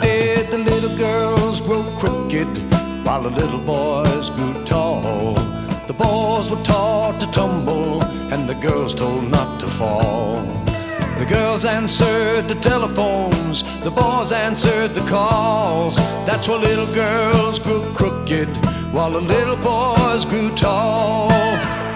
did the little girls grow crooked while the little boys grew tall. The boys were taught to tumble and the girls told not to fall. The girls answered the telephones, the boys answered the calls. That's why little girls grew crooked while the little boys grew tall.